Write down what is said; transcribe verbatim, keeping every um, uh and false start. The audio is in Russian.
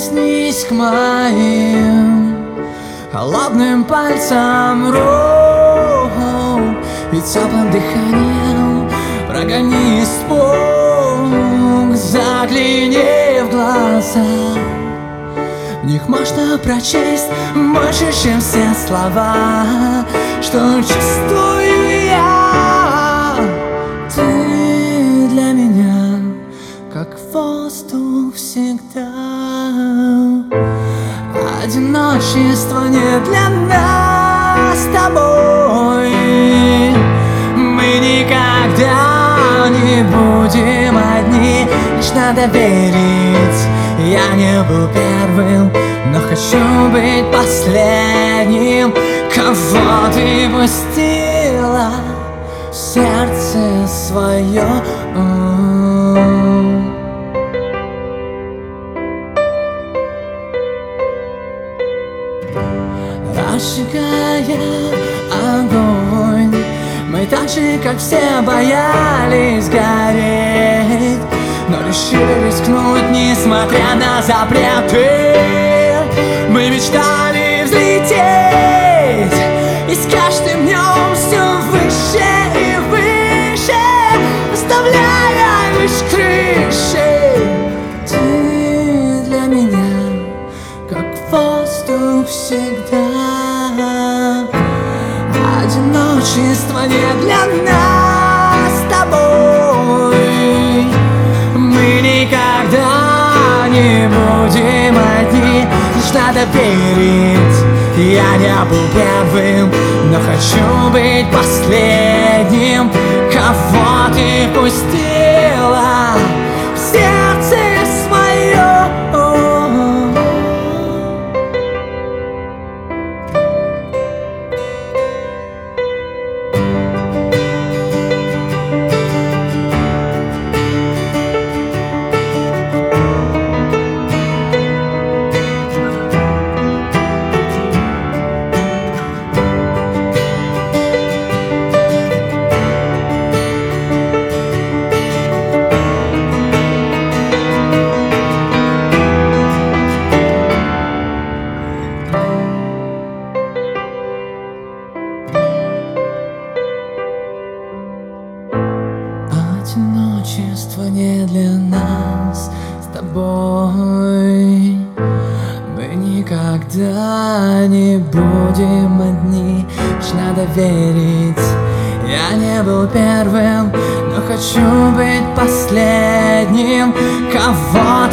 Прикоснись к моим холодным пальцам рук и теплым дыханием прогони испуг. Загляни в глаза, в них можно прочесть больше, чем все слова, что чувствую я. Ты для меня как воздух всегда. Одиночество не для нас с тобой. Мы никогда не будем одни, лишь надо верить. Я не был первым, но хочу быть последним, кого ты пустила в сердце свое. Разжигая огонь, мы так же, как все, боялись гореть, но решили рискнуть, несмотря на запреты. Мы мечтали взлететь, и с каждым днем все выше и выше, оставляя лишь крыши. Ты для меня как воздух всегда. Одиночество не для нас с тобой. Мы никогда не будем одни, лишь надо верить. Я не был первым, но хочу быть последним, кого ты пустила в сердце свое. Одиночество не для нас с тобой. Мы никогда не будем одни, лишь надо верить. Я не был первым, но хочу быть последним, кого